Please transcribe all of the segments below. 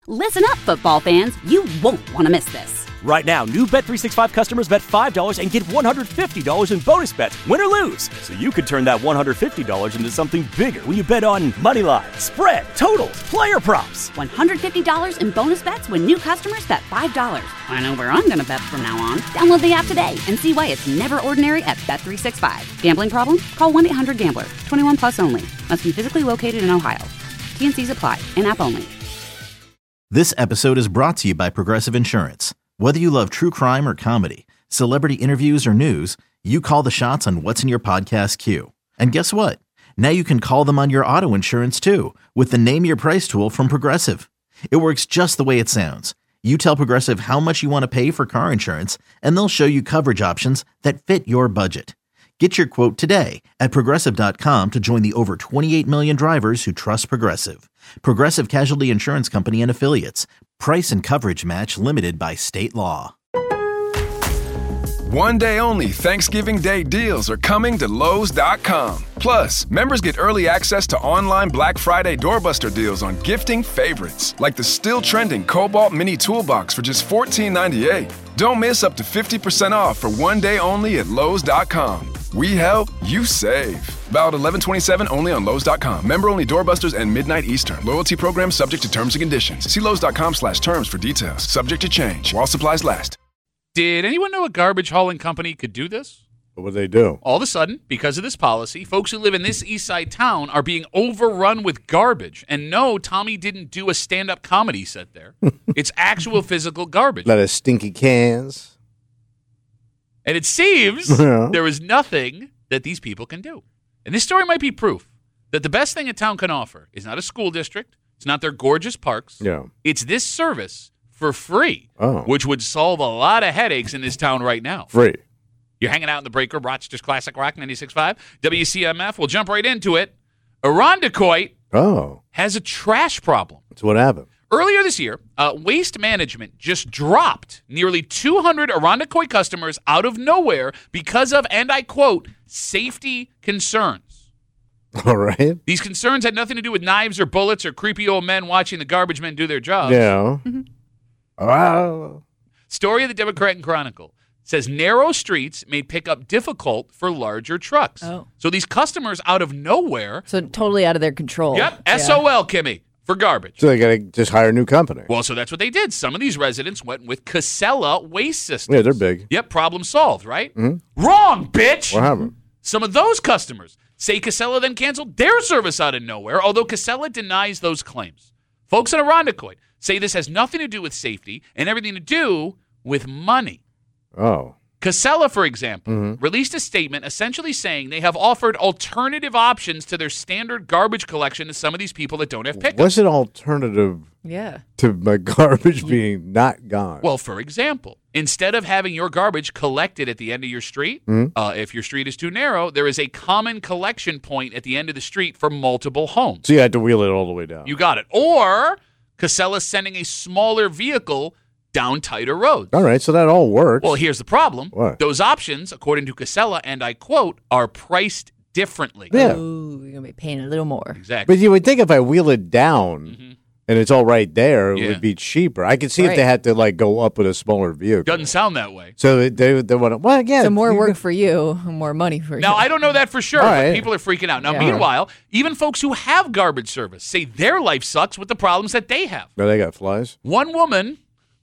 Listen up, football fans. You won't want to miss this. Right now, new Bet365 customers bet $5 and get $150 in bonus bets, win or lose. So you could turn that $150 into something bigger when you bet on money line, spread, totals, player props. $150 in bonus bets when new customers bet $5. I know where I'm going to bet from now on. Download the app today and see why it's never ordinary at Bet365. Gambling problem? Call 1-800-GAMBLER. 21 plus only. Must be physically located in Ohio. T&Cs apply. In-app only. This episode is brought to you by Progressive Insurance. Whether you love true crime or comedy, celebrity interviews or news, you call the shots on what's in your podcast queue. And guess what? Now you can call them on your auto insurance too with the Name Your Price tool from Progressive. It works just the way it sounds. You tell Progressive how much you want to pay for car insurance, and they'll show you coverage options that fit your budget. Get your quote today at Progressive.com to join the over 28 million drivers who trust Progressive. Progressive Casualty Insurance Company and Affiliates. Price and coverage match limited by state law. One day only Thanksgiving Day deals are coming to Lowe's.com. Plus, members get early access to online Black Friday doorbuster deals on gifting favorites, like the still trending Cobalt Mini Toolbox for just $14.98. Don't miss up to 50% off for one day only at Lowe's.com. We help, you save. About 11/27 only on Lowe's.com. Member only doorbusters and midnight Eastern. Loyalty program subject to terms and conditions. See Lowe's.com/terms for details. Subject to change while supplies last. Did anyone know a garbage hauling company could do this? What would they do? All of a sudden, because of this policy, folks who live in this east side town are being overrun with garbage. And no, Tommy didn't do a stand-up comedy set there. It's actual physical garbage. A lot of stinky cans. And it seems there is nothing that these people can do. And this story might be proof that the best thing a town can offer is not a school district. It's not their gorgeous parks. Yeah. It's this service for free, which would solve a lot of headaches in this town right now. Free. You're hanging out in the break room, Rochester's Classic Rock 96.5, WCMF. We'll jump right into it. Irondequoit has a trash problem. So what happened? Earlier this year, Waste Management just dropped nearly 200 Irondequoit customers out of nowhere because of, and I quote, safety concerns. All right. These concerns had nothing to do with knives or bullets or creepy old men watching the garbage men do their jobs. Yeah. Story of the Democrat and Chronicle says narrow streets made pickup difficult for larger trucks. So these customers out of nowhere. So totally out of their control. Yep. Yeah. SOL, Kimmy. For garbage. So they got to just hire a new company. Well, so that's what they did. Some of these residents went with Casella Waste Systems. Yeah, they're big. Yep, problem solved, right? Mm-hmm. Wrong, bitch! What happened? Some of those customers say Casella then canceled their service out of nowhere, although Casella denies those claims. Folks in Irondequoit say this has nothing to do with safety and everything to do with money. Oh. Casella, for example, released a statement essentially saying they have offered alternative options to their standard garbage collection to some of these people that don't have pickups. What's an alternative to my garbage being not gone? Well, for example, instead of having your garbage collected at the end of your street, if your street is too narrow, there is a common collection point at the end of the street for multiple homes. So you had to wheel it all the way down. You got it. Or Casella's sending a smaller vehicle down tighter roads. All right, so that all works. Well, here's the problem. What? Those options, according to Casella, and I quote, are priced differently. Yeah. Ooh, you're going to be paying a little more. Exactly. But you would think if I wheel it down and it's all right there, it would be cheaper. I could see if they had to like go up with a smaller vehicle. Doesn't sound that way. So they want to, well, again. So more work for you, more money for you. Now, I don't know that for sure, right. but people are freaking out. Now, meanwhile, even folks who have garbage service say their life sucks with the problems that they have. No, they got flies. One woman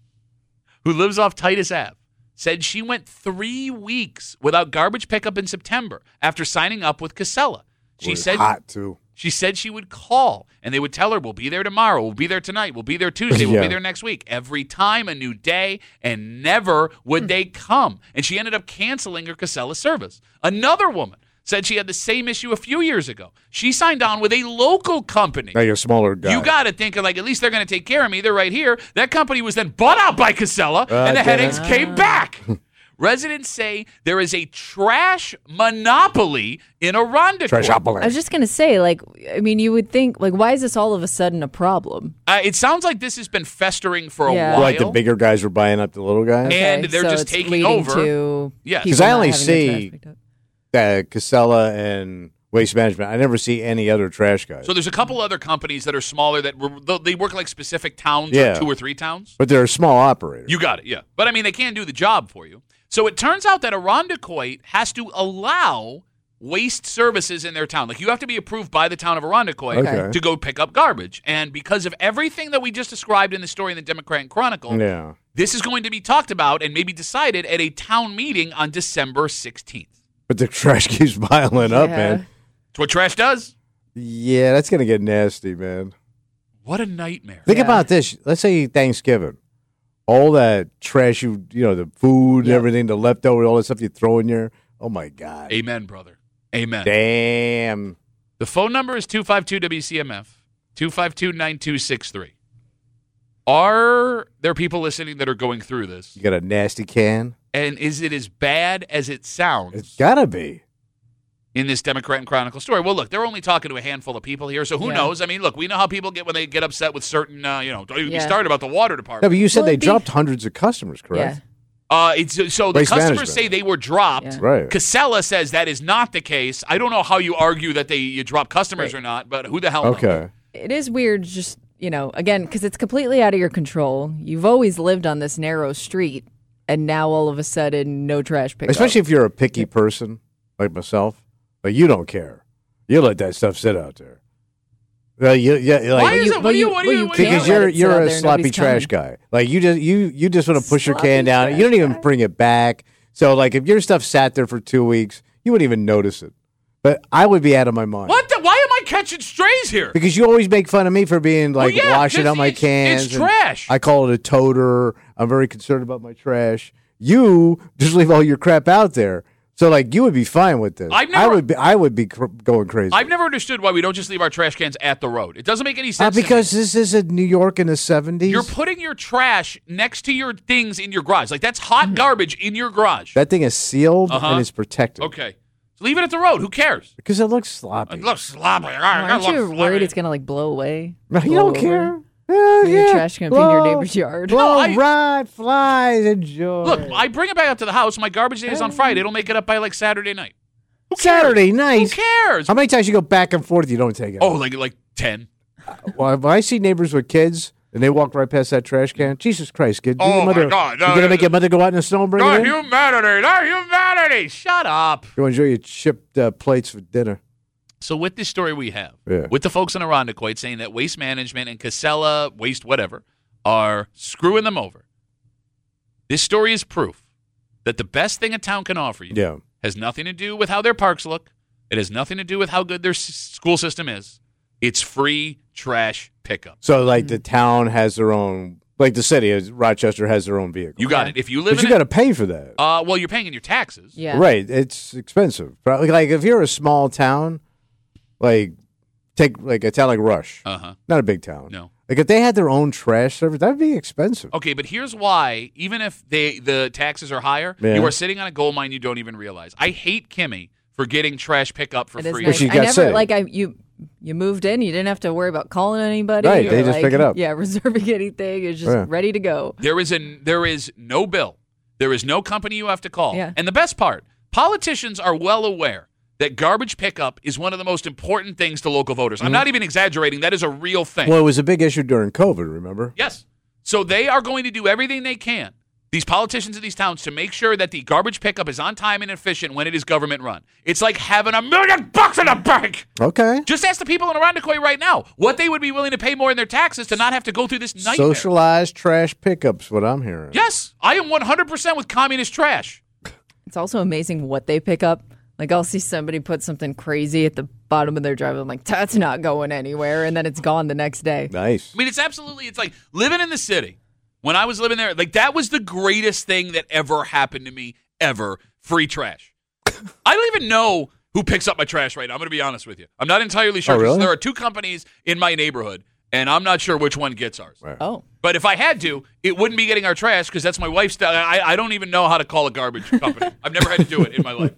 who lives off Titus Ave said she went 3 weeks without garbage pickup in September after signing up with Casella. She said hot too. She said she would call, and they would tell her, we'll be there tomorrow, we'll be there tonight, we'll be there Tuesday, we'll be there next week. Every time a new day, and never would they come. And she ended up canceling her Casella service. Another woman said she had the same issue a few years ago. She signed on with a local company. Like a smaller guy. You got to think, like, at least they're going to take care of me. They're right here. That company was then bought out by Casella, and the headaches came back. Residents say there is a trash monopoly in Irondequoit. I was just going to say, like, I mean, you would think, like, why is this all of a sudden a problem? It sounds like this has been festering for a while. Like the bigger guys were buying up the little guys? And they're so just it's taking leading over. To yes. Because I only see Casella and Waste Management. I never see any other trash guys. So there's a couple other companies that are smaller they work like specific towns, Yeah. or 2 or 3 towns. But they're a small operator. You got it, yeah. But, I mean, they can do the job for you. So it turns out that Irondequoit has to allow waste services in their town. Like, you have to be approved by the town of Irondequoit Okay. to go pick up garbage. And because of everything that we just described in the story in the Democrat and Chronicle, Yeah. this is going to be talked about and maybe decided at a town meeting on December 16th. But the trash keeps piling up, Yeah. man. It's what trash does. Yeah, that's going to get nasty, man. What a nightmare. Think Yeah. about this. Let's say Thanksgiving. All that trash, the food, Yep. everything, the leftover, all that stuff you throw in there. Oh, my God. Amen, brother. Amen. Damn. The phone number is 252-WCMF, 252-9263. Are there people listening that are going through this? You got a nasty can? And is it as bad as it sounds It's got to be. in this Democrat and Chronicle story? Well, look, they're only talking to a handful of people here, so who Yeah. knows? I mean, look, we know how people get when they get upset with certain, don't even get Yeah. started about the water No, department. but you said Well, they it'd be- dropped hundreds of customers, correct? So the Waste customers management. say they were dropped. Yeah. Right. Casella says that is not the case. I don't know how you argue that you drop customers Right. or not, but who the hell knows? Okay. It is weird, just, again, because it's completely out of your control. You've always lived on this narrow street, and now all of a sudden, no trash pickup. Especially if you're a picky person like myself. Like, you don't care. You let that stuff sit out there. Why like, is it? What do you? can't because let it sit you're out a there, sloppy nobody's trash coming. guy. Like, you just want to push your Sloppy can down. trash You don't even guy. bring it back. So, like, if your stuff sat there for 2 weeks, you wouldn't even notice it. But I would be out of my mind. What? Why am I catching strays here? Because you always make fun of me for being like Well, yeah, washing 'cause out my it's cans. and trash. I call it a toter. I'm very concerned about my trash. You just leave all your crap out there. So like you would be fine with this. I would be going crazy. I've never understood why we don't just leave our trash cans at the road. It doesn't make any sense. Because this isn't New York in the 70s. You're putting your trash next to your things in your garage. Like that's hot garbage in your garage. That thing is sealed and it's protected. Okay. So leave it at the road. Who cares? Because it looks sloppy. It looks sloppy. Aren't you worried it's gonna blow away? No, you Blow don't over? care. Your trash can be in your neighbor's yard. Blow, ride, flies, enjoy. Look, I bring it back up to the house. My garbage day is on Friday. It'll make it up by like Saturday night. Who cares? Saturday night. Who cares? How many times you go back and forth? You don't take it. Oh, like 10. Well, when I see neighbors with kids and they walk right past that trash can, Jesus Christ, kid! Oh, my God. You gonna make your mother go out in the snow and bring it in? Humanity. Shut up. Go enjoy your chipped plates for dinner. So with this story we have, Yeah. with the folks in Irondequoit saying that Waste Management and Casella, Waste whatever, are screwing them over, this story is proof that the best thing a town can offer you has nothing to do with how their parks look. It has nothing to do with how good their school system is. It's free trash pickup. So, like, the town has their own, like the city, Rochester has their own vehicle. You got it. If you live But in you got to pay for that. well, you're paying in your taxes. Yeah. Right. It's expensive. Probably, like, if you're a small town, like, take, like, a town like Rush. Uh-huh. Not a big town. No. Like, if they had their own trash service, that would be expensive. Okay, but here's why. Even if the taxes are higher, Yeah. you are sitting on a gold mine you don't even realize. I hate Kimmy for getting trash pickup for It is free. nice. she I got never sick. you moved in. You didn't have to worry about calling anybody. Right, or, they just pick it up. Yeah, reserving anything. It's just Yeah. ready to go. There is no bill. There is no company you have to call. Yeah. And the best part, politicians are well aware that garbage pickup is one of the most important things to local voters. I'm not even exaggerating. That is a real thing. Well, it was a big issue during COVID, remember? Yes. So they are going to do everything they can, these politicians in these towns, to make sure that the garbage pickup is on time and efficient when it is government run. It's like having $1 million in the bank. Okay. Just ask the people in Irondequoit right now what they would be willing to pay more in their taxes to not have to go through this nightmare. Socialized trash pickups, what I'm hearing. Yes, I am 100% with communist trash. It's also amazing what they pick up. Like, I'll see somebody put something crazy at the bottom of their driveway. I'm like, that's not going anywhere. And then it's gone the next day. Nice. I mean, it's like living in the city. When I was living there, like that was the greatest thing that ever happened to me ever. Free trash. I don't even know who picks up my trash right now. I'm going to be honest with you. I'm not entirely sure. Oh, really? There are 2 companies in my neighborhood, and I'm not sure which one gets ours. Right. Oh. But if I had to, it wouldn't be getting our trash because that's my wife's. I don't even know how to call a garbage company. I've never had to do it in my life.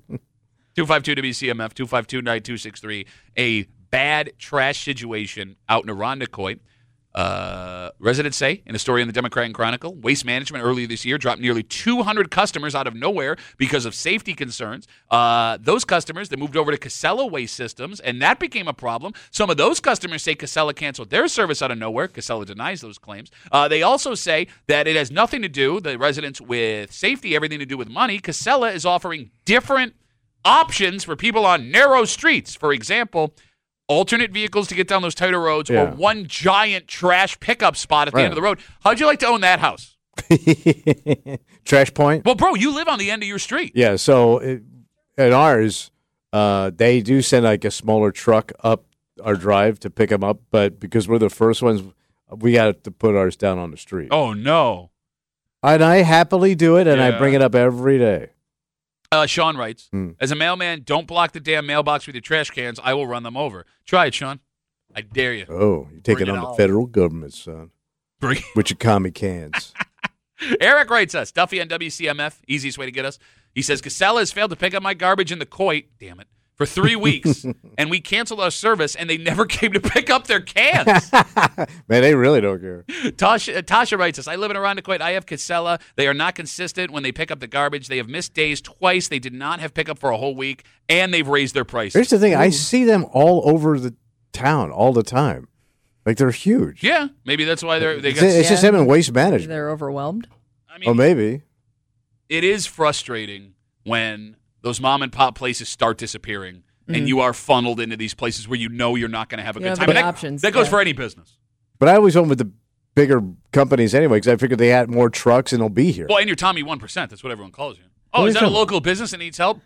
252-WCMF, 252-9263. A bad trash situation out in Irondequoit. Residents say in a story in the Democrat Chronicle, Waste Management earlier this year dropped nearly 200 customers out of nowhere because of safety concerns. Those customers that moved over to Casella Waste Systems, and that became a problem. Some of those customers say Casella canceled their service out of nowhere. Casella denies those claims. They also say that it has nothing to do, the residents, with safety, everything to do with money. Casella is offering different options for people on narrow streets. For example, alternate vehicles to get down those tighter roads, or one giant trash pickup spot at the end of the road. How'd you like to own that house? Trash point? Well, bro, you live on the end of your street. Yeah, so at ours, they do send like a smaller truck up our drive to pick them up, but because we're the first ones, we got to put ours down on the street. Oh, no. And I happily do it, and I bring it up every day. Sean writes, as a mailman, don't block the damn mailbox with your trash cans. I will run them over. Try it, Sean. I dare you. Oh, you're taking on the federal government, son. With your commie cans. Eric writes us, Duffy on WCMF, easiest way to get us. He says, Casella has failed to pick up my garbage in the Coit, damn it, for 3 weeks, and we canceled our service, and they never came to pick up their cans. Man, they really don't care. Tasha writes us, I live in Irondequoit. I have Casella. They are not consistent when they pick up the garbage. They have missed days twice. They did not have pickup for a whole week, and they've raised their price. Here's the thing. I see them all over the town all the time. Like, they're huge. Yeah, maybe that's why they got. It's just them in Waste Management. They're overwhelmed. I mean, maybe. It is frustrating when those mom and pop places start disappearing, and you are funneled into these places where you know you're not going to have a good time. That goes for any business. But I always went with the bigger companies anyway because I figured they had more trucks and they'll be here. Well, and you're Tommy 1%. That's what everyone calls you. Oh, is that a local business that needs help?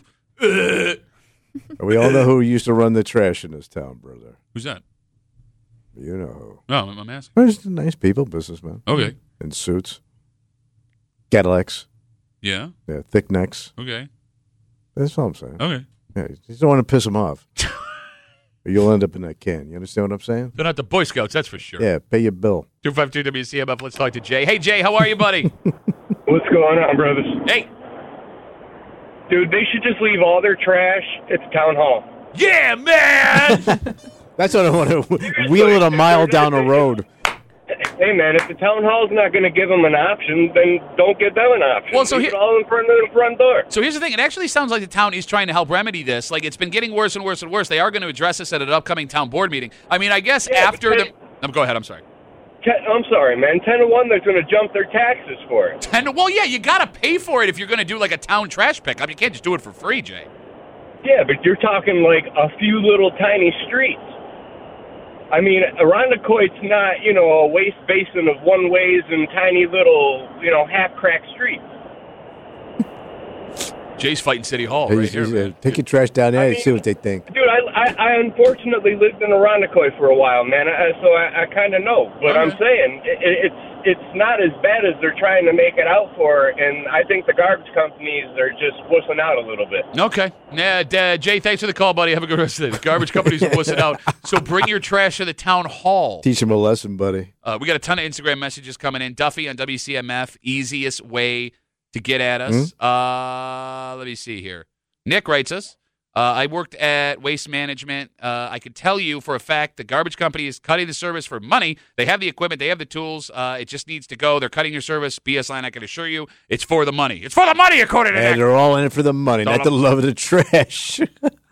We all know who used to run the trash in this town, brother. Who's that? You know who. No, I'm asking. There's nice people, businessmen. Okay. In suits. Cadillacs. Yeah. Yeah, thick necks. Okay. That's all I'm saying. Okay. Yeah, you just don't want to piss them off. Or you'll end up in that can. You understand what I'm saying? They're not the Boy Scouts, that's for sure. Yeah, pay your bill. 252 WCMF. Let's talk to Jay. Hey, Jay, how are you, buddy? What's going on, brothers? Hey. Dude, they should just leave all their trash at the town hall. Yeah, man! That's what I want to wheel it a mile down a road. Hey, man, if the town hall's not going to give them an option, then don't give them an option. Well, so leave it all in front of the front door. So here's the thing. It actually sounds like the town is trying to help remedy this. Like, it's been getting worse and worse and worse. They are going to address this at an upcoming town board meeting. I mean, I guess after the... go ahead. I'm sorry. I'm sorry, man. 10 to 1, they're going to jump their taxes for it. 10 to... Well, yeah, you got to pay for it if you're going to do, like, a town trash pickup. You can't just do it for free, Jay. Yeah, but you're talking, like, a few little tiny streets. I mean, Irondequoit's not, a waste basin of one-ways and tiny little, half-cracked streets. Jay's fighting City Hall right here. Take your trash down there and see what they think. Dude, I unfortunately lived in Irondequoit for a while, man, so I kind of know. But I'm saying it's not as bad as they're trying to make it out for, and I think the garbage companies are just wussing out a little bit. Okay. Jay, thanks for the call, buddy. Have a good rest of the day. The garbage companies are wussing out. So bring your trash to the town hall. Teach them a lesson, buddy. We got a ton of Instagram messages coming in. Duffy on WCMF, easiest way to get at us. Let me see here. Nick writes us, I worked at Waste Management. I could tell you for a fact the garbage company is cutting the service for money. They have the equipment. They have the tools. It just needs to go. They're cutting your service. BS line, I can assure you, it's for the money. It's for the money, according to Nick. They're all in it for the money, not the love of the trash.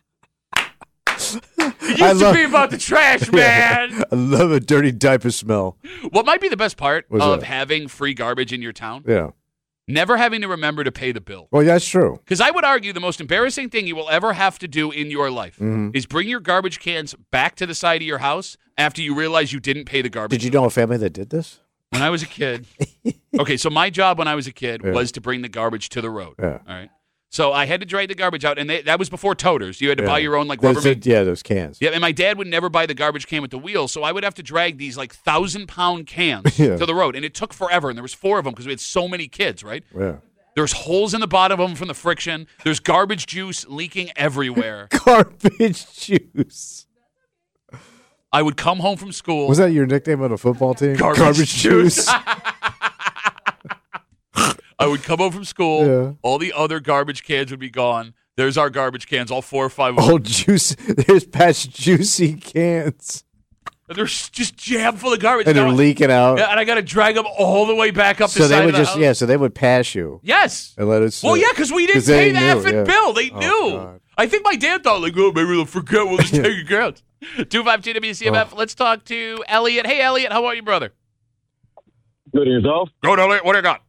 It used to be about the trash, man. I love a dirty diaper smell. What might be the best part of having free garbage in your town? Yeah. Never having to remember to pay the bill. Well, that's true. Because I would argue the most embarrassing thing you will ever have to do in your life is bring your garbage cans back to the side of your house after you realize you didn't pay the garbage. Did you know a family that did this? When I was a kid. Okay, so my job when I was a kid was to bring the garbage to the road. Yeah. All right. So I had to drag the garbage out, and that was before toters. You had to buy your own rubber. Those cans. Yeah, and my dad would never buy the garbage can with the wheels, so I would have to drag these 1,000-pound cans to the road, and it took forever. And there was 4 of them because we had so many kids, right? Yeah. There's holes in the bottom of them from the friction. There's garbage juice leaking everywhere. Garbage juice. I would come home from school. Was that your nickname on a football team? Garbage juice. I would come home from school. Yeah. All the other garbage cans would be gone. There's our garbage cans, all 4 or 5 of them. Oh, juice. There's Pat's juicy cans. They're just jammed full of garbage. And they're leaking out. Yeah, and I got to drag them all the way back up the So they side would of the just, house. So they would pass you. Yes. And let it sit. Well, yeah, because we didn't 'Cause they pay the knew, effing yeah. bill. They knew. God. I think my dad thought, like, oh, maybe they'll forget. We'll just take your accounts. 252 WCMF. Let's talk to Elliot. Hey, Elliot, how are you, brother? Good, and yourself? Go, Elliot. What do you got?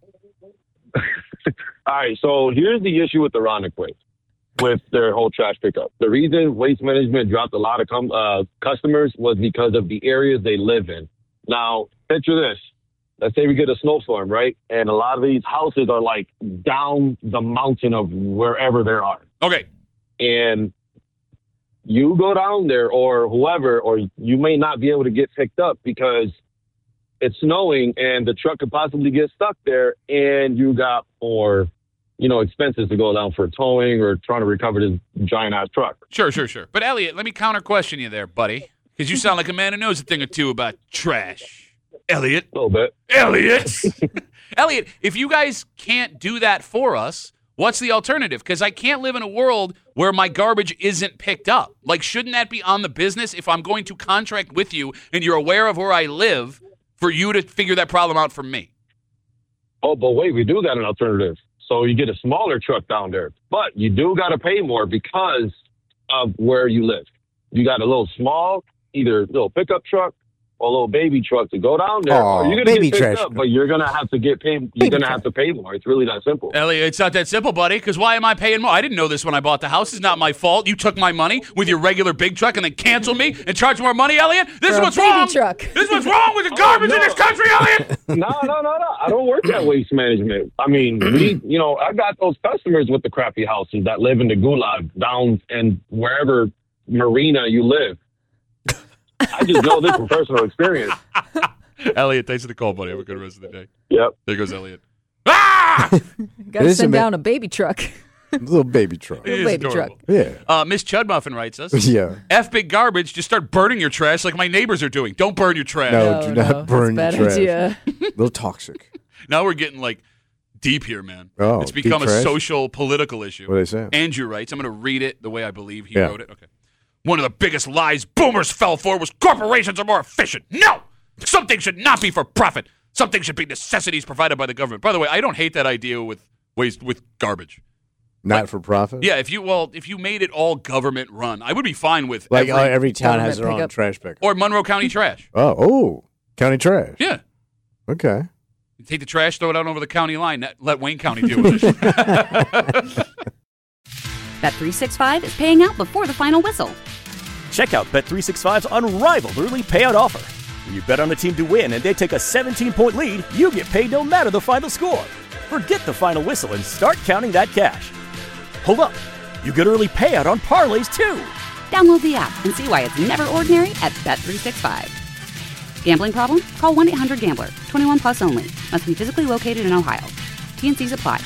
All right, so here's the issue with the Irondequoit with their whole trash pickup. The reason Waste Management dropped a lot of customers was because of the areas they live in. Now, picture this. Let's say we get a snowstorm, right? And a lot of these houses are like down the mountain of wherever they are. Okay. And you go down there or whoever, or you may not be able to get picked up because it's snowing and the truck could possibly get stuck there and you got more, expenses to go down for towing or trying to recover this giant ass truck. Sure. But, Elliot, let me counter question you there, buddy, because you sound like a man who knows a thing or two about trash. Elliot. A little bit. Elliot. Elliot, if you guys can't do that for us, what's the alternative? Because I can't live in a world where my garbage isn't picked up. Like, shouldn't that be on the business if I'm going to contract with you and you're aware of where I live for you to figure that problem out for me? Oh, but wait, we do got an alternative. So you get a smaller truck down there, but you do got to pay more because of where you live. You got a little small, either little pickup truck or a little baby truck to go down there. Oh, or you're gonna baby get picked trash. up, but you're gonna have to get paid. You're gonna have to pay more. It's really that simple. Elliot, it's not that simple, buddy, because why am I paying more? I didn't know this when I bought the house. It's not my fault. You took my money with your regular big truck and then canceled me and charged more money, Elliot? This is what's wrong. Truck. This is what's wrong with the garbage in this country, Elliot. No. I don't work at Waste Management. I mean, I got those customers with the crappy houses that live in the gulag down and wherever marina you live. I just know this from personal experience. Elliot, thanks for the call, buddy. Have a good rest of the day. Yep. There goes Elliot. Ah! Got to send down a baby truck. A little baby truck. It is Baby adorable. Yeah. Miss Chudmuffin writes us. Yeah. F big garbage, just start burning your trash like my neighbors are doing. Don't burn your trash. No, do not burn that's your a bad trash. idea. A little toxic. Now we're getting like deep here, man. Oh, it's become deep a trash? social, political issue. What are they saying? Andrew writes, I'm going to read it the way I believe he Yeah. wrote it. Okay. One of the biggest lies boomers fell for was corporations are more efficient. No! Something should not be for profit. Something should be necessities provided by the government. By the way, I don't hate that idea with garbage. Not for profit? Yeah, if you made it all government run, I would be fine with Like every town has their government own pickup. trash pickup. or Monroe County trash. Oh, county trash. Yeah. Okay. You take the trash, throw it out over the county line. Let Wayne County deal with it. Bet365 is paying out before the final whistle. Check out Bet365's unrivaled early payout offer. When you bet on a team to win and they take a 17-point lead, you get paid no matter the final score. Forget the final whistle and start counting that cash. Hold up. You get early payout on parlays, too. Download the app and see why it's never ordinary at Bet365. Gambling problem? Call 1-800-GAMBLER. 21 plus only. Must be physically located in Ohio. T&Cs apply.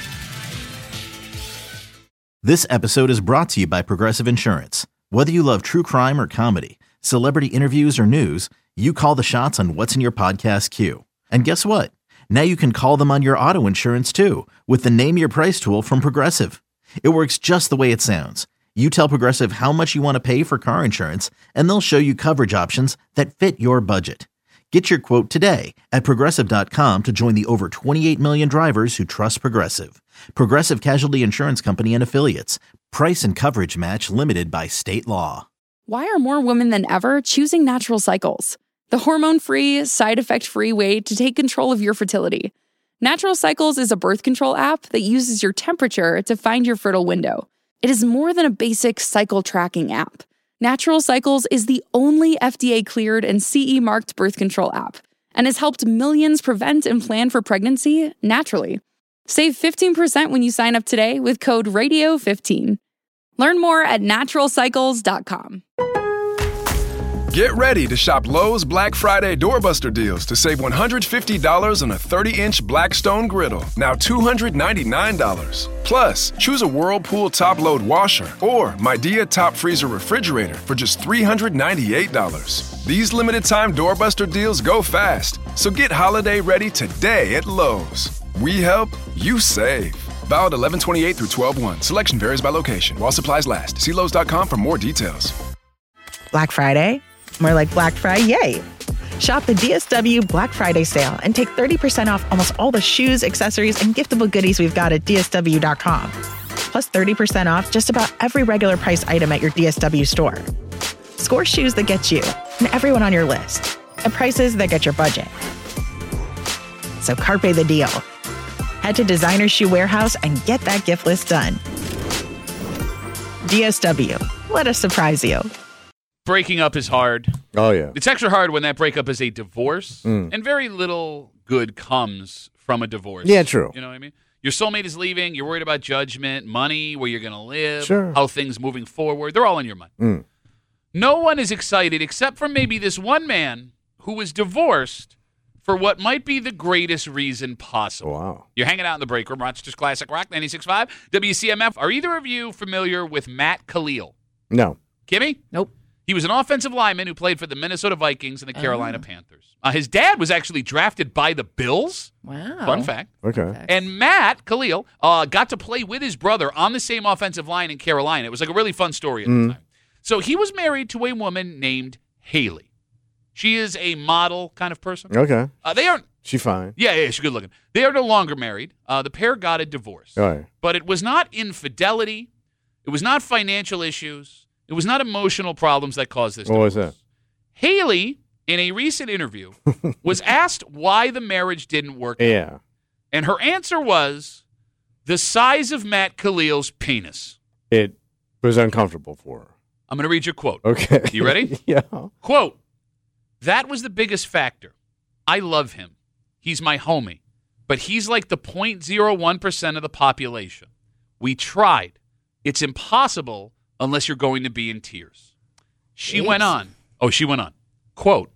This episode is brought to you by Progressive Insurance. Whether you love true crime or comedy, celebrity interviews or news, you call the shots on what's in your podcast queue. And guess what? Now you can call them on your auto insurance too with the Name Your Price tool from Progressive. It works just the way it sounds. You tell Progressive how much you want to pay for car insurance, and they'll show you coverage options that fit your budget. Get your quote today at Progressive.com to join the over 28 million drivers who trust Progressive. Progressive Casualty Insurance Company and Affiliates. Price and coverage match limited by state law. Why are more women than ever choosing Natural Cycles? The hormone-free, side-effect-free way to take control of your fertility. Natural Cycles is a birth control app that uses your temperature to find your fertile window. It is more than a basic cycle tracking app. Natural Cycles is the only FDA-cleared and CE-marked birth control app and has helped millions prevent and plan for pregnancy naturally. Save 15% when you sign up today with code RADIO15. Learn more at naturalcycles.com. Get ready to shop Lowe's Black Friday doorbuster deals to save $150 on a 30-inch Blackstone griddle, now $299. Plus, choose a Whirlpool top-load washer or Midea top freezer refrigerator for just $398. These limited-time doorbuster deals go fast, so get holiday ready today at Lowe's. We help, you save. Valid 11/28 through 12/1. Selection varies by location. While supplies last. See Lowe's.com for more details. Black Friday, More like Black Friday, yay! Shop the DSW Black Friday sale and take 30% off almost all the shoes, accessories, and giftable goodies we've got at DSW.com. Plus 30% off just about every regular price item at your DSW store. Score shoes that get you and everyone on your list at prices that get your budget. So carpe the deal. Head to Designer Shoe Warehouse and get that gift list done. DSW, let us surprise you. Breaking up is hard. Oh, yeah. It's extra hard when that breakup is a divorce, and very little good comes from a divorce. Yeah, true. You know what I mean? Your soulmate is leaving. You're worried about judgment, money, where you're going to live, Sure. how things moving forward. They're all in your mind. No one is excited except for maybe this one man who was divorced for what might be the greatest reason possible. Wow. You're hanging out in the break room, Rochester's Classic Rock, 96.5, WCMF. Are either of you familiar with Matt Khalil? No. Kimmy? Nope. He was an offensive lineman who played for the Minnesota Vikings and the Carolina Panthers. His dad was actually drafted by the Bills. Wow. Fun fact. Okay. And Matt Khalil got to play with his brother on the same offensive line in Carolina. It was like a really fun story at the time. So he was married to a woman named Haley. She is a model kind of person. Okay. They aren't. She fine. Yeah, she's good looking. They are no longer married. The pair got a divorce. All right. But it was not infidelity. It was not financial issues. It was not emotional problems that caused this divorce. What was that? Haley, in a recent interview, was asked why the marriage didn't work out. Yeah. And her answer was the size of Matt Khalil's penis. It was uncomfortable for her. I'm going to read your quote. Okay. You ready? Yeah. Quote, that was the biggest factor. I love him. He's my homie. But he's like the 0.01% of the population. We tried. It's impossible unless you're going to be in tears. She went on. Quote,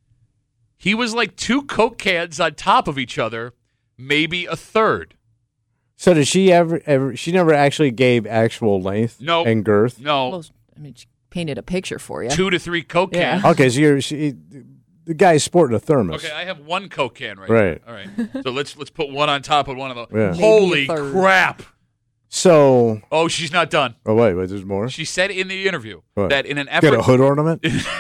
he was like 2 Coke cans on top of each other, maybe a third. So did she ever she never actually gave actual length and girth? No. Well, I mean, she painted a picture for you. 2 to 3 Coke cans. Okay, so the guy's sporting a thermos. Okay, I have 1 Coke can right Right. now. All right. So let's put one on top of one of those. Yeah. Holy Maybe a third. crap. So. Oh, she's not done. Oh, wait, there's more? She said in the interview What? that in an effort Got a hood ornament?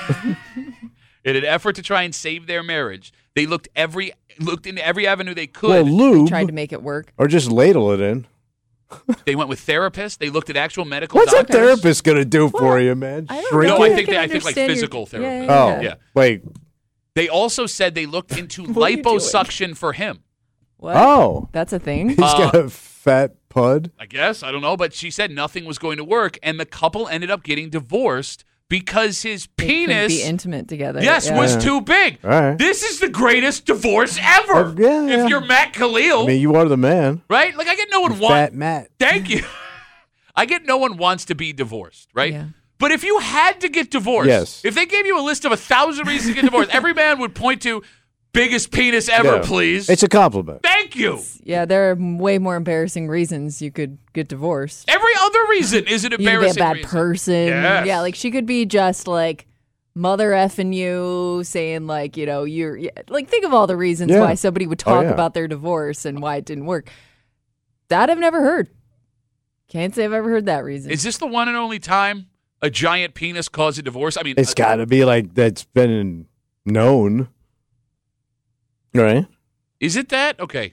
in an effort to try and save their marriage, they looked into every avenue they could. Well, lube. Tried to make it work. Or just ladle it in. They went with therapists. They looked at actual medical What's doctors. a therapist going to do for you, man? I don't Shrink No, it? I think like understand physical your- therapy. Yeah. Yeah. Wait. They also said they looked into What are you doing? liposuction for him. What? Oh. That's a thing? He's got a fat pud? I guess. I don't know. But she said nothing was going to work. And the couple ended up getting divorced because his They couldn't penis be intimate together. Yes, Yeah. was too big. All right. This is the greatest divorce ever. Yeah. If you're Matt Khalil, I mean, you are the man. right? Like I get no one Fat wants. Matt. Thank you. I get no one wants to be divorced, right? Yeah. But if you had to get divorced, Yes. if they gave you a list of 1,000 reasons to get divorced, every man would point to biggest penis ever, Yeah. please. It's a compliment. Thank you. Yeah, there are way more embarrassing reasons you could get divorced. Every other reason is an You could embarrassing be a bad reason. person. Yes. Yeah, like she could be just like mother effing you, saying like, you know, you're like, think of all the reasons Yeah. why somebody would talk yeah. about their divorce and why it didn't work. That I've never heard. Can't say I've ever heard that reason. Is this the one and only time a giant penis caused a divorce? I mean, It's got to be like that's been known. Right? is it that? Okay.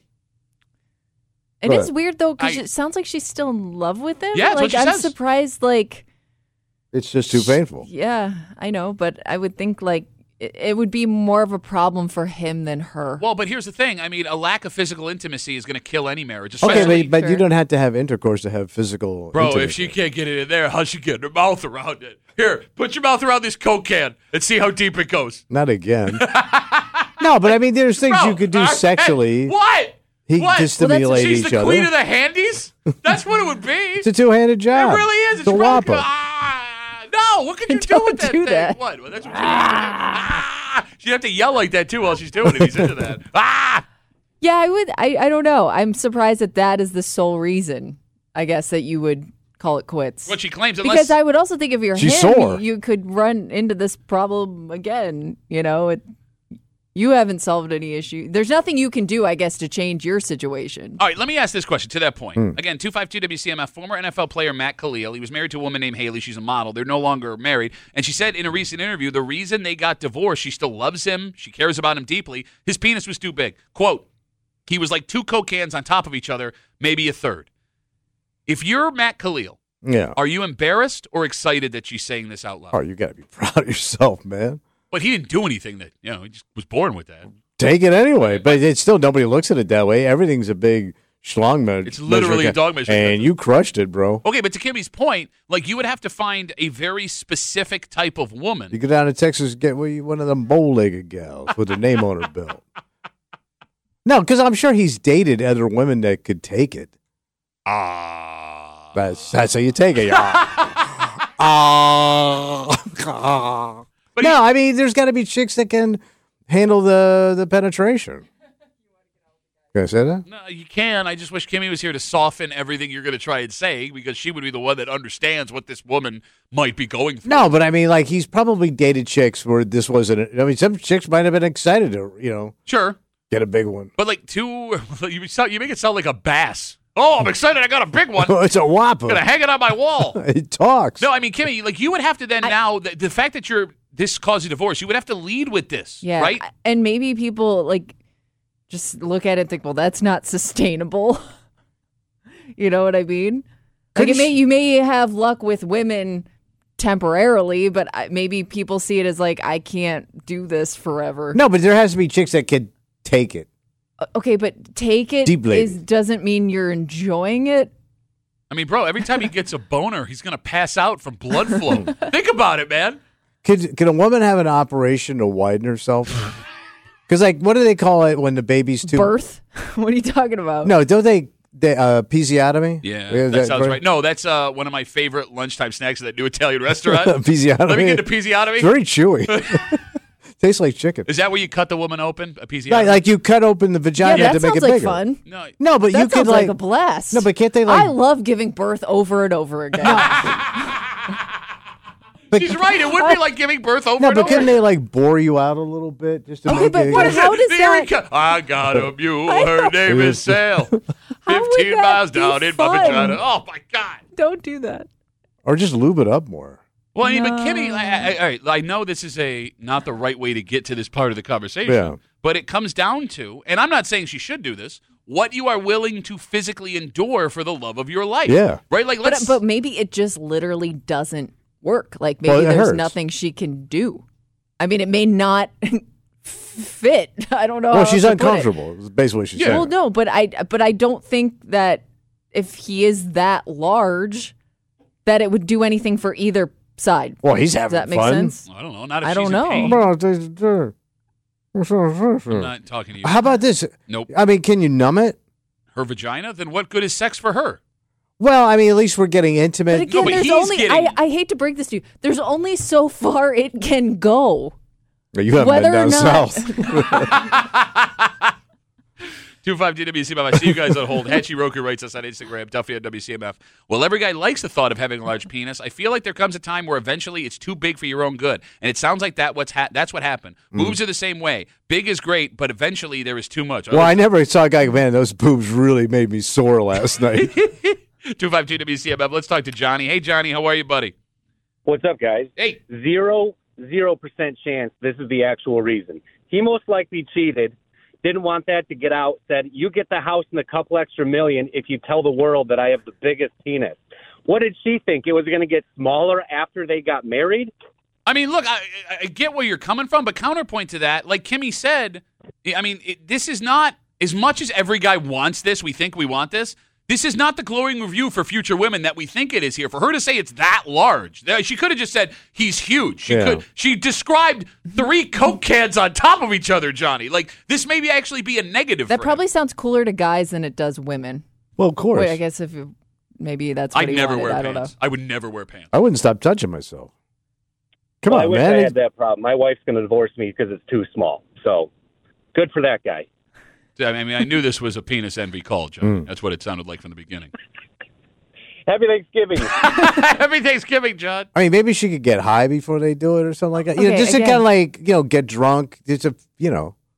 It What? is weird though because I- it sounds like she's still in love with him. Yeah, that's like what she I'm says. surprised. Like, It's just too painful. yeah, I know, but I would think like it would be more of a problem for him than her. Well, but here's the thing. I mean, a lack of physical intimacy is going to kill any marriage. Okay, Especially, but you Sure. don't have to have intercourse to have physical bro, intimacy. if she can't get it in there, how's she getting her mouth around it? Here, put your mouth around this Coke can and see how deep it goes. Not again. No, but I mean, there's things Bro, you could do hey, sexually what? to What? stimulate She's each the other. queen of the handies? That's what it would be. It's a two-handed job. It really is. It's a probably- whopper. No, what could you do Don't with that do thing? that. What? Well, that's what she'd have to yell like that, too, while she's doing it. He's into that. Ah! Yeah, I would. I don't know. I'm surprised that is the sole reason, I guess, that you would call it quits. What she claims, Because I would also think if you're She's him, sore. you could run into this problem again. You know, You haven't solved any issue. There's nothing you can do, I guess, to change your situation. All right, let me ask this question to that point. Again, 252-WCMF, former NFL player Matt Khalil. He was married to a woman named Haley. She's a model. They're no longer married. And she said in a recent interview, the reason they got divorced, she still loves him. She cares about him deeply. His penis was too big. Quote, he was like 2 Coke cans on top of each other, maybe a third. If you're Matt Khalil, are you embarrassed or excited that she's saying this out loud? Oh, you got to be proud of yourself, man. But he didn't do anything that, he just was born with that. Take it anyway. But it's still, nobody looks at it that way. Everything's a big schlong measure. It's literally a dog measure. And you crushed it, bro. Okay, but to Kimmy's point, like you would have to find a very specific type of woman. You go down to Texas, get one of them bow-legged gals with a name on her belt. No, because I'm sure he's dated other women that could take it. That's how you take it. But I mean, there's got to be chicks that can handle the penetration. Can I say that? No, you can. I just wish Kimmy was here to soften everything you're going to try and say, because she would be the one that understands what this woman might be going through. No, but I mean, like, he's probably dated chicks where this wasn't. I mean, some chicks might have been excited to, Sure, get a big one. But like you make it sound like a bass. Oh, I'm excited! I got a big one. It's a whopper. I'm gonna hang it on my wall. It talks. No, I mean, Kimmy, like you would have to then now the fact that this caused a divorce, you would have to lead with this, right? And maybe people like just look at it and think, well, that's not sustainable. You know what I mean? Like you may have luck with women temporarily, but maybe people see it as like, I can't do this forever. No, but there has to be chicks that could take it. Okay, but take it doesn't mean you're enjoying it. I mean, bro, every time he gets a boner, he's going to pass out from blood flow. Think about it, man. Could a woman have an operation to widen herself? Because, like, what do they call it when the baby's too... Birth? What are you talking about? No, don't they episiotomy? Yeah, that sounds right. No, that's one of my favorite lunchtime snacks at that new Italian restaurant. Episiotomy? Let me get the episiotomy. It's very chewy. Tastes like chicken. Is that where you cut the woman open? Episiotomy? Like you cut open the vagina to make it bigger. Fun. No, but that you could sounds like a blast. No, but can't they like? I love giving birth over and over again. She's right. It would be like giving birth over and over. No, but couldn't they like bore you out a little bit just to make but it? How does that? I got a mule. Her name is Sal. 15 miles down in my vagina. Oh my God! Don't do that. Or just lube it up more. Well, I mean, but Kimmy, I know this is not the right way to get to this part of the conversation, but it comes down to, and I'm not saying she should do this, what you are willing to physically endure for the love of your life. Yeah. Right? Like, but maybe it just literally doesn't work. Like, maybe there's nothing she can do. I mean, it may not fit. I don't know. Well, she's uncomfortable. Is basically what she's saying. Well, no, but I don't think that if he is that large, that it would do anything for either side. Well, he's having fun. Does that make sense? I don't know. Not if I she's don't in know. pain. I'm not talking to you. How about this? Nope. I mean, can you numb it? Her vagina? Then what good is sex for her? Well, I mean, at least we're getting intimate. But again, there's only. I hate to break this to you. There's only so far it can go. You haven't been down south. 252-WCMF. I see you guys on hold. Hatchie Roku writes us on Instagram, Duffy at WCMF. Well, every guy likes the thought of having a large penis. I feel like there comes a time where eventually it's too big for your own good. And it sounds like that's what happened. Boobs are the same way. Big is great, but eventually there is too much. Well, I never saw a guy, man, those boobs really made me sore last night. 252-WCMF. Let's talk to Johnny. Hey, Johnny, how are you, buddy? What's up, guys? Hey. 0% chance this is the actual reason. He most likely cheated. Didn't want that to get out, said, you get the house and a couple extra million if you tell the world that I have the biggest penis. What did she think? It was going to get smaller after they got married? I mean, look, I get where you're coming from, but counterpoint to that, like Kimmy said, I mean, this is not, as much as every guy wants this, we think we want this, this is not the glowing review for future women that we think it is here. For her to say it's that large, she could have just said he's huge. She described 3 Coke cans on top of each other, Johnny. Like, this maybe actually be a negative. That for probably him. sounds cooler to guys than it does women. Well, of course. Wait, I guess maybe that's what I'd he never wanted. wear I don't know. pants. I would never wear pants. I wouldn't stop touching myself. Come Well, on, I wish man. I had that problem. My wife's going to divorce me because it's too small. So, good for that guy. I mean, I knew this was a penis envy call, John. That's what it sounded like from the beginning. Happy Thanksgiving. Happy Thanksgiving, John. I mean, maybe she could get high before they do it or something like that. You know, Okay, just to again- kind of like, get drunk. Just to,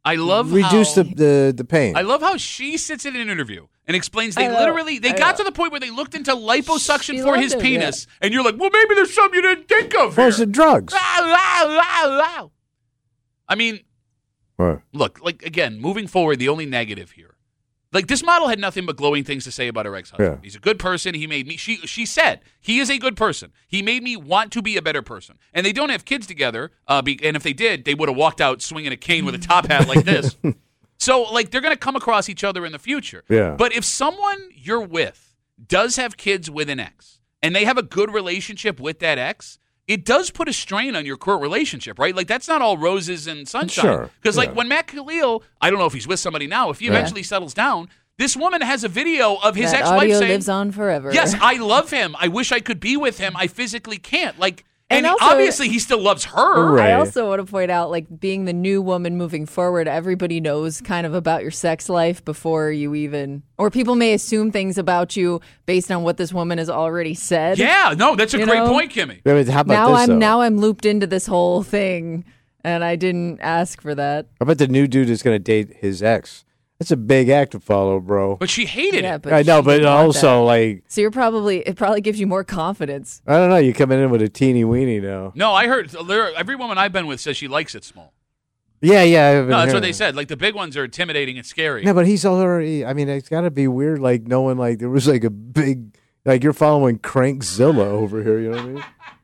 I love reduce how, the pain. I love how she sits in an interview and explains they got to the point where they looked into liposuction for his penis, and you're like, well, maybe there's something you didn't think of here. Where's the drugs? I mean, Right. Look, like, again, moving forward, the only negative here. Like, this model had nothing but glowing things to say about her ex-husband. Yeah. He's a good person. He made me, she said, he is a good person. He made me want to be a better person. And they don't have kids together, and if they did, they would have walked out swinging a cane with a top hat like this. So, like, they're going to come across each other in the future. Yeah. But if someone you're with does have kids with an ex, and they have a good relationship with that ex, it does put a strain on your current relationship, right? Like, that's not all roses and sunshine. Sure. Because, like, when Matt Khalil, I don't know if he's with somebody now, if he eventually settles down, this woman has a video of his ex-wife audio saying, lives on forever. yes, I love him. I wish I could be with him. I physically can't. Like, and also, obviously he still loves her. Right. I also want to point out, like, being the new woman moving forward, everybody knows kind of about your sex life before you even, or people may assume things about you based on what this woman has already said. Yeah, no, that's a great point, Kimmy. Yeah, but how about now I'm looped into this whole thing, and I didn't ask for that. How about the new dude is going to date his ex? That's a big act to follow, bro. But she hated it. But I know, she but didn't want also, that. like, So it probably gives you more confidence. I don't know. You're coming in with a teeny weeny now. No, I heard every woman I've been with says she likes it small. Yeah. No, that's what they said. Like, the big ones are intimidating and scary. No, but he's already. I mean, it's got to be weird, like knowing like there was like a big, like you're following Crankzilla over here. You know what I mean?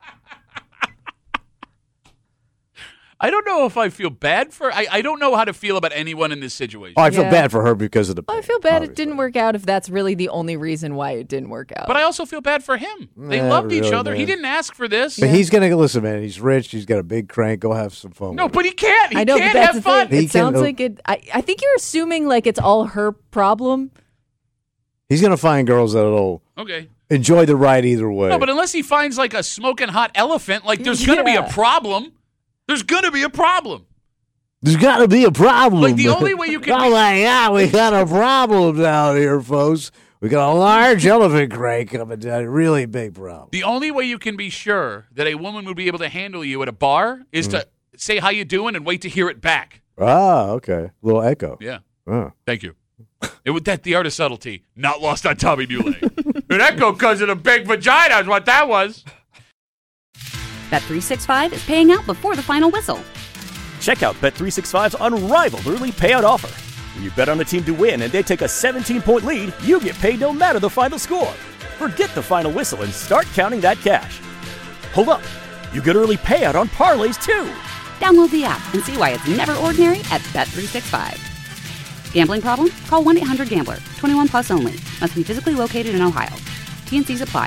I don't know if I feel bad for. I don't know how to feel about anyone in this situation. Oh, I feel bad for her because of the. I feel bad it didn't work out if that's really the only reason why it didn't work out. But I also feel bad for him. They Not loved each really, other. He man. didn't ask for this. But he's gonna listen, man. He's rich. He's got a big crank. Go have some fun. No, with but he can't. He I know, can't but that's have the fun. thing. It sounds like it. I think you're assuming like it's all her problem. He's gonna find girls that'll Okay. enjoy the ride either way. No, but unless he finds like a smoking hot elephant, like there's going to be a problem. There's going to be a problem. There's got to be a problem. Like, the only way you can Oh my God, we got a problem down here, folks. We got a large elephant crank coming down. Really big problem. The only way you can be sure that a woman would be able to handle you at a bar is to say how you doing and wait to hear it back. Ah, okay. Little echo. Yeah. Oh. Thank you. It was that the art of subtlety, not lost on Tommy Muley. An echo because of the big vagina is what that was. Bet365 is paying out before the final whistle. Check out Bet365's unrivaled early payout offer. When you bet on a team to win and they take a 17-point lead, you get paid no matter the final score. Forget the final whistle and start counting that cash. Hold up. You get early payout on parlays, too. Download the app and see why it's never ordinary at Bet365. Gambling problem? Call 1-800-GAMBLER. 21 plus only. Must be physically located in Ohio. T&Cs apply.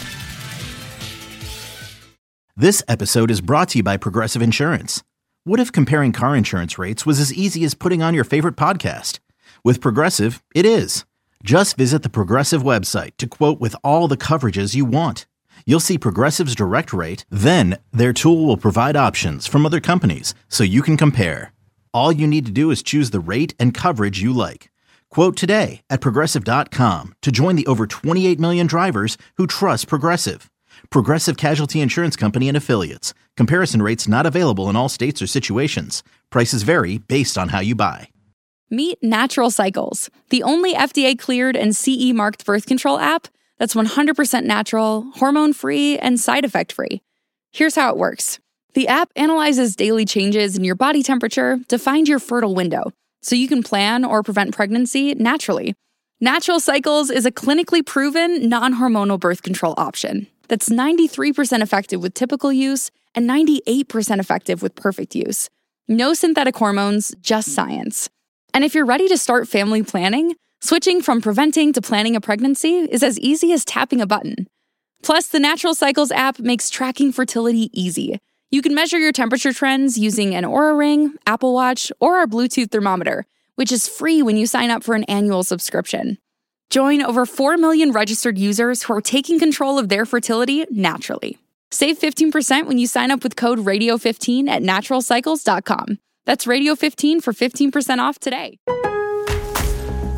This episode is brought to you by Progressive Insurance. What if comparing car insurance rates was as easy as putting on your favorite podcast? With Progressive, it is. Just visit the Progressive website to quote with all the coverages you want. You'll see Progressive's direct rate, then their tool will provide options from other companies so you can compare. All you need to do is choose the rate and coverage you like. Quote today at Progressive.com to join the over 28 million drivers who trust Progressive. Progressive Casualty Insurance Company and Affiliates. Comparison rates not available in all states or situations. Prices vary based on how you buy. Meet Natural Cycles, the only FDA-cleared and CE-marked birth control app that's 100% natural, hormone-free, and side effect-free. Here's how it works. The app analyzes daily changes in your body temperature to find your fertile window, so you can plan or prevent pregnancy naturally. Natural Cycles is a clinically proven, non-hormonal birth control option that's 93% effective with typical use and 98% effective with perfect use. No synthetic hormones, just science. And if you're ready to start family planning, switching from preventing to planning a pregnancy is as easy as tapping a button. Plus, the Natural Cycles app makes tracking fertility easy. You can measure your temperature trends using an Oura Ring, Apple Watch, or our Bluetooth thermometer, which is free when you sign up for an annual subscription. Join over 4 million registered users who are taking control of their fertility naturally. Save 15% when you sign up with code RADIO15 at naturalcycles.com. That's Radio15 for 15% off today.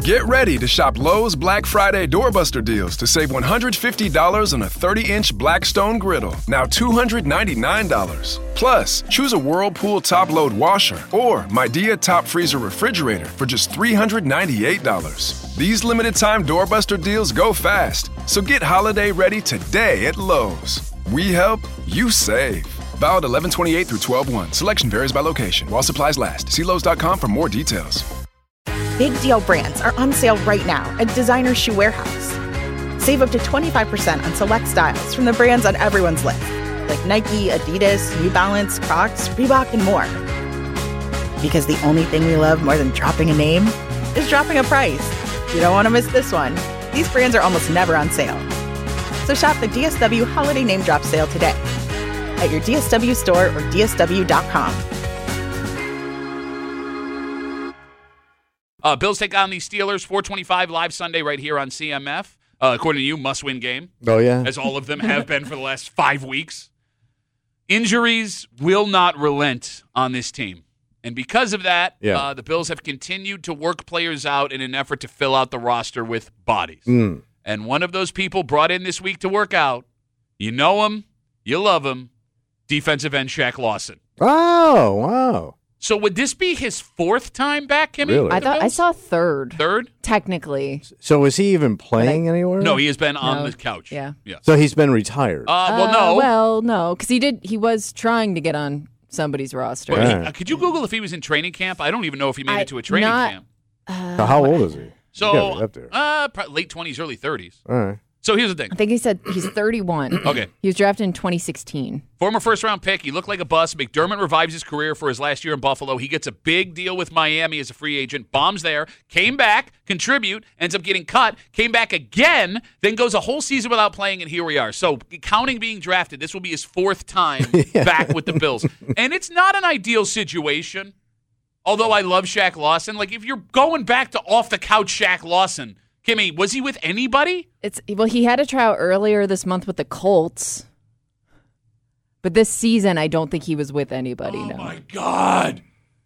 Get ready to shop Lowe's Black Friday Doorbuster deals to save $150 on a 30-inch Blackstone griddle, now $299. Plus, choose a Whirlpool top-load washer or Midea top freezer refrigerator for just $398. These limited-time Doorbuster deals go fast, so get holiday ready today at Lowe's. We help, you save. Valid 11/28 through 12/1. Selection varies by location. While supplies last. See Lowe's.com for more details. Big deal brands are on sale right now at Designer Shoe Warehouse. Save up to 25% on select styles from the brands on everyone's list, like Nike, Adidas, New Balance, Crocs, Reebok, and more. Because the only thing we love more than dropping a name is dropping a price. You don't want to miss this one. These brands are almost never on sale. So shop the DSW Holiday Name Drop Sale today at your DSW store or DSW.com. Bills take on the Steelers, 4:25 live Sunday right here on CMF. According to you, must-win game. Oh, yeah. As all of them have been for the last 5 weeks. Injuries will not relent on this team. And because of that, the Bills have continued to work players out in an effort to fill out the roster with bodies. And one of those people brought in this week to work out, you know him, you love him, defensive end Shaq Lawson. Oh, wow. So would this be his 4th time back, Kimmy? Really? I saw third. Third? Technically. So is he even playing anywhere? No, he has been on the couch. Yeah. So he's been retired. Well, no. Well, no, because he was trying to get on somebody's roster. Wait, could you Google if he was in training camp? I don't even know if he made it to a training camp. How old is he? So, up there. late 20s, early 30s. All right. So here's the thing. I think he said he's 31. Okay. He was drafted in 2016. Former first-round pick. He looked like a bust. McDermott revives his career for his last year in Buffalo. He gets a big deal with Miami as a free agent. Bombs there. Came back. Contribute. Ends up getting cut. Came back again. Then goes a whole season without playing, and here we are. So counting being drafted, this will be his 4th time back with the Bills. And it's not an ideal situation. Although I love Shaq Lawson. Like, if you're going back to off-the-couch Shaq Lawson, Kimmy, was he with anybody? He had a tryout earlier this month with the Colts. But this season, I don't think he was with anybody. Oh, my God.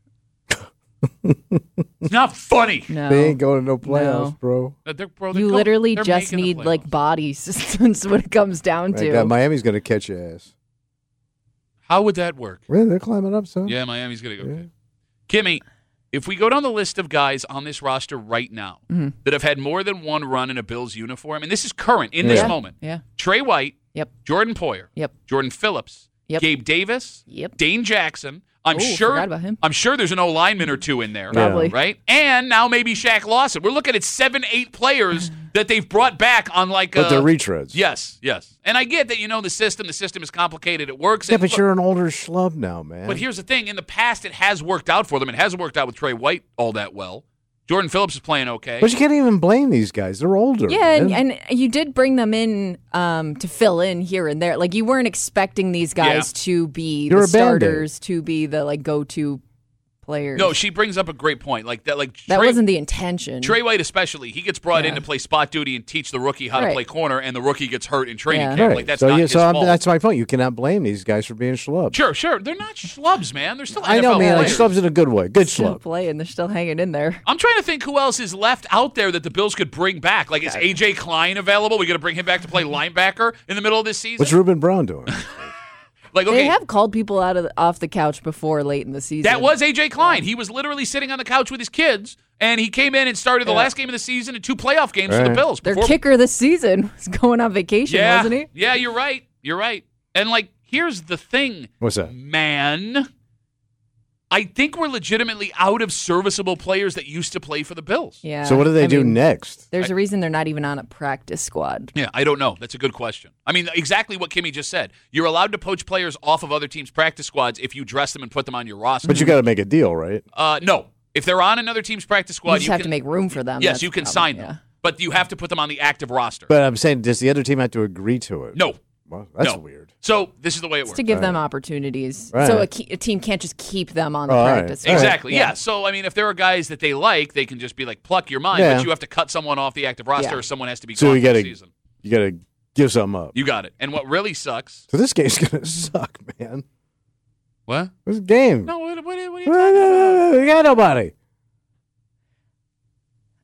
It's not funny. No. They ain't going to no playoffs, bro. You literally just need, like, bodies. That's what it comes down to. God, Miami's going to catch your ass. How would that work? Well, they're climbing up, son. Yeah, Miami's going to go. Yeah. Kimmy, if we go down the list of guys on this roster right now that have had more than one run in a Bills uniform, and this is current in this moment. Yeah. Trey White. Yep. Jordan Poyer. Yep. Jordan Phillips. Yep. Gabe Davis. Yep. Dane Jackson. Forgot about him. I'm sure there's an O-lineman or two in there. Probably. Right? And now maybe Shaq Lawson. We're looking at 7-8 players that they've brought back on like But they're retreads. Yes. And I get that, the system is complicated. It works. Yeah, but you're an older schlub now, man. But here's the thing. In the past, it has worked out for them. It hasn't worked out with Trey White all that well. Jordan Phillips is playing okay. But you can't even blame these guys. They're older. Yeah, and you did bring them in to fill in here and there. Like, you weren't expecting these guys to be the starters, to be the, go-to players. No, she brings up a great point. That wasn't the intention. Trey White especially, he gets brought in to play spot duty and teach the rookie how to play corner, and the rookie gets hurt in training camp. Right. Like, that's not his fault. That's my point. You cannot blame these guys for being schlubs. Sure. They're not schlubs, man. They're still NFL I know, man. players. Like schlubs in a good way. Good still schlub. Playing. They're still hanging in there. I'm trying to think who else is left out there that the Bills could bring back. Like, is A.J. Klein available? We got to bring him back to play linebacker in the middle of this season? What's Reuben Brown doing? They have called people off the couch before late in the season. That was A.J. Klein. He was literally sitting on the couch with his kids, and he came in and started the last game of the season and 2 playoff games for the Bills. Their kicker this season was going on vacation, wasn't he? Yeah, you're right. And, here's the thing. What's that? Man, I think we're legitimately out of serviceable players that used to play for the Bills. Yeah. So what do they do next? There's a reason they're not even on a practice squad. Yeah, I don't know. That's a good question. I mean, exactly what Kimmy just said. You're allowed to poach players off of other teams' practice squads if you dress them and put them on your roster. But you got to make a deal, right? No. If they're on another team's practice squad, you just have to make room for them. Yes, you can sign them. But you have to put them on the active roster. But I'm saying, does the other team have to agree to it? No. Well, that's weird. So this is the way it works. To give them opportunities. Right. So a team can't just keep them on the practice squad. Exactly, yeah. So, I mean, if there are guys that they like, they can just be like, pluck your mind, but you have to cut someone off the active roster or someone has to be gone for the season. You got to give something up. You got it. And what really sucks... So this game's going to suck, man. What? This game. No, what are you talking about? We got nobody.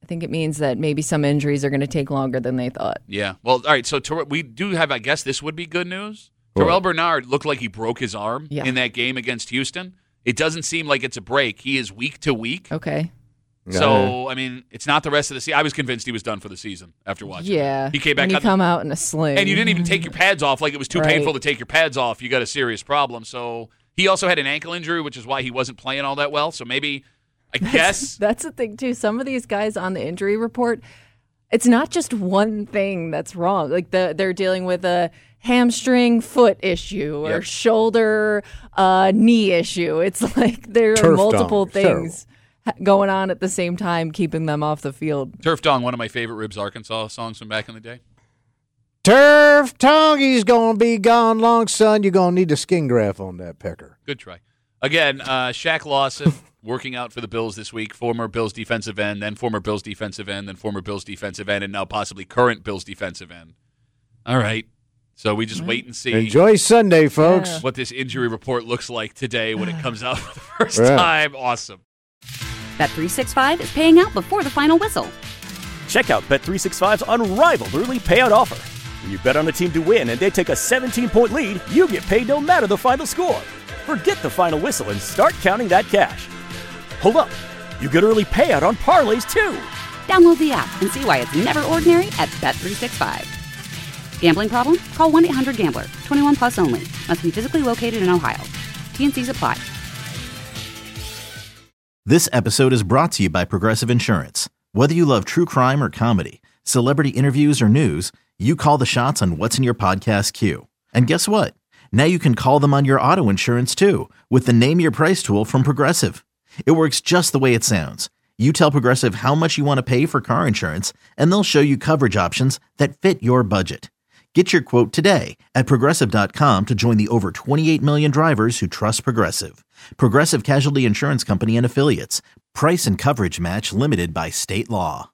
I think it means that maybe some injuries are going to take longer than they thought. Yeah. Well, all right. So we do have, I guess this would be good news. Terrell Bernard looked like he broke his arm in that game against Houston. It doesn't seem like it's a break. He is week to week. Okay. So, I mean, it's not the rest of the season. I was convinced he was done for the season after watching. Yeah. He came back. And you come out in a sling. And you didn't even take your pads off. Like, it was too painful to take your pads off. You got a serious problem. So, he also had an ankle injury, which is why he wasn't playing all that well. So, maybe, I guess. That's the thing, too. Some of these guys on the injury report, it's not just one thing that's wrong. Like, they're dealing with a hamstring foot issue or shoulder knee issue. It's like there are multiple things going on at the same time, keeping them off the field. Turf Dong, one of my favorite Ribs Arkansas songs from back in the day. Turf Dong, he's going to be gone long, son. You're going to need a skin graft on that pecker. Good try. Again, Shaq Lawson working out for the Bills this week, former Bills defensive end, then former Bills defensive end, then former Bills defensive end, and now possibly current Bills defensive end. All right. So we just wait and see. Enjoy Sunday, folks. What this injury report looks like today when it comes out for the first time. Awesome. Bet365 is paying out before the final whistle. Check out Bet365's unrivaled early payout offer. When you bet on a team to win and they take a 17-point lead, you get paid no matter the final score. Forget the final whistle and start counting that cash. Hold up. You get early payout on parlays, too. Download the app and see why it's never ordinary at Bet365. Gambling problem? Call 1-800-GAMBLER. 21 plus only. Must be physically located in Ohio. T&Cs apply. This episode is brought to you by Progressive Insurance. Whether you love true crime or comedy, celebrity interviews or news, you call the shots on what's in your podcast queue. And guess what? Now you can call them on your auto insurance too with the Name Your Price tool from Progressive. It works just the way it sounds. You tell Progressive how much you want to pay for car insurance, and they'll show you coverage options that fit your budget. Get your quote today at Progressive.com to join the over 28 million drivers who trust Progressive. Progressive Casualty Insurance Company and Affiliates. Price and coverage match limited by state law.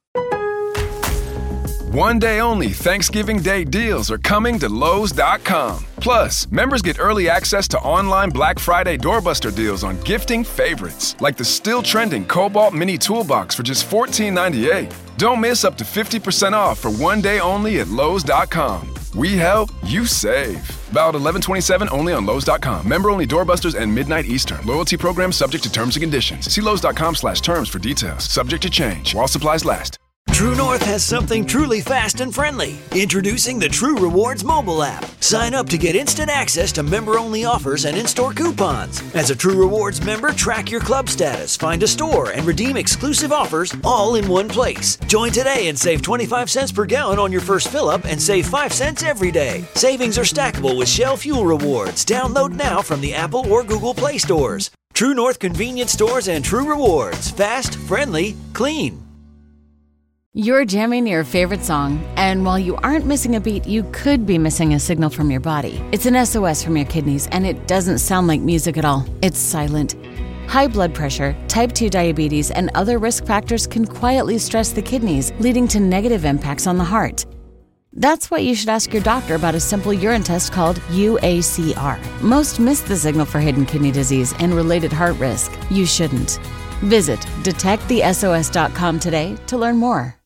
One day only Thanksgiving Day deals are coming to Lowe's.com. Plus, members get early access to online Black Friday doorbuster deals on gifting favorites, like the still trending Cobalt Mini Toolbox for just $14.98. Don't miss up to 50% off for one day only at Lowe's.com. We help, you save. Valid 11/27 only on Lowe's.com. Member only doorbusters and midnight Eastern. Loyalty program subject to terms and conditions. See Lowe's.com/terms for details. Subject to change while supplies last. True North has something truly fast and friendly. Introducing the True Rewards mobile app. Sign up to get instant access to member-only offers and in-store coupons. As a True Rewards member, track your club status, find a store, and redeem exclusive offers all in one place. Join today and save 25 cents per gallon on your first fill-up and save 5 cents every day. Savings are stackable with Shell Fuel Rewards. Download now from the Apple or Google Play stores. True North convenience stores and True Rewards. Fast, friendly, clean. You're jamming your favorite song, and while you aren't missing a beat, you could be missing a signal from your body. It's an SOS from your kidneys, and it doesn't sound like music at all. It's silent. High blood pressure, type 2 diabetes, and other risk factors can quietly stress the kidneys, leading to negative impacts on the heart. That's why you should ask your doctor about a simple urine test called UACR. Most miss the signal for hidden kidney disease and related heart risk. You shouldn't. Visit detectthesos.com today to learn more.